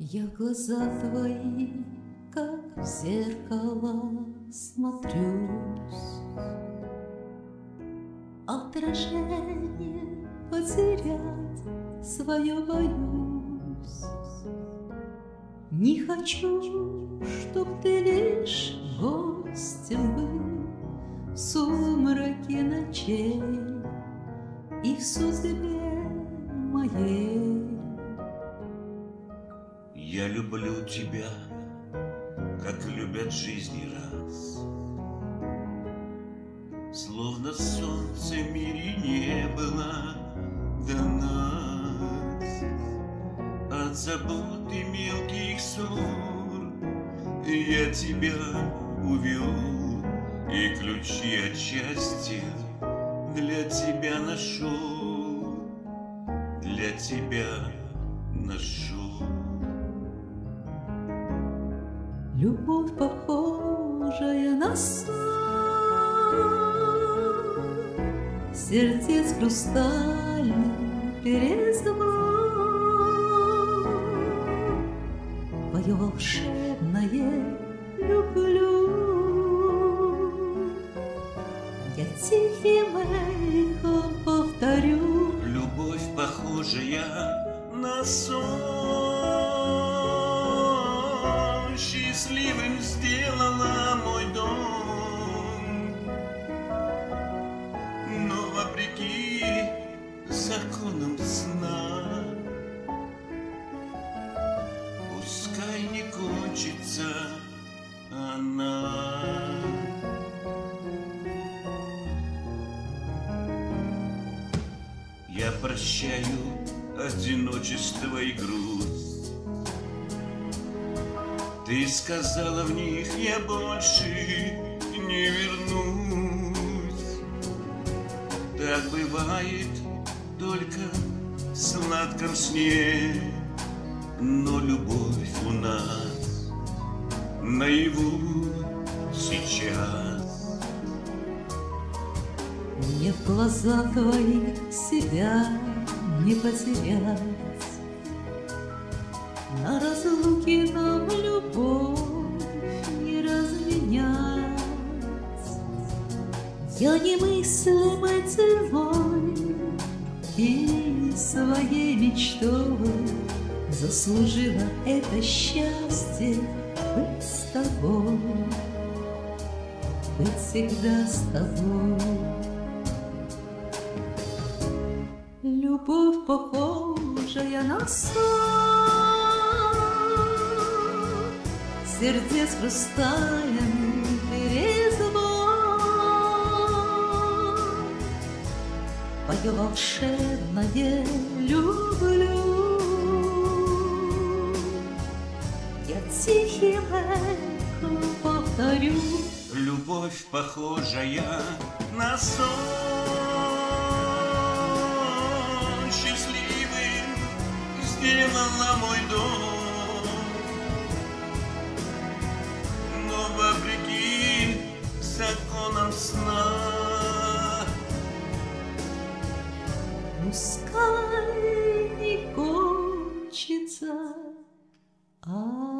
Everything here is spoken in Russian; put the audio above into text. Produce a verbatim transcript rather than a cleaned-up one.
Я в глаза твои, как в зеркало, смотрюсь. Отражение потерять свое боюсь. Не хочу, чтоб ты лишь гостем был в сумраке ночей и в судьбе моей. Я люблю тебя, как любят жизни раз. Словно солнце в мире не было до нас. От забот и мелких ссор я тебя увел, и ключи от счастья для тебя нашел, для тебя нашел. Любовь, похожая на сон, сердец хрустальный перезвон, твое волшебное люблю. Я тихим эхом повторю. Любовь, похожая на сон, счастливым сделала мой дом. Но вопреки законам сна, пускай не кончится она. Я прощаю одиночество и грусть. Ты сказала в них: я больше не вернусь. Так бывает только в сладком сне, но любовь у нас наяву сейчас. Мне в глаза твои себя не потерять, на разлуке нам любовь не разменять. Я немыслимой ценой и своей мечтой заслужила это счастье быть с тобой, быть всегда с тобой. Любовь, похожая на сон, сердец хрустальный перезвон, твое волшебное люблю. Я тихим эхом повторю. Любовь, похожая на сон, счастливым сделала мой дом. Но вопреки законам сна, пускай не кончится она.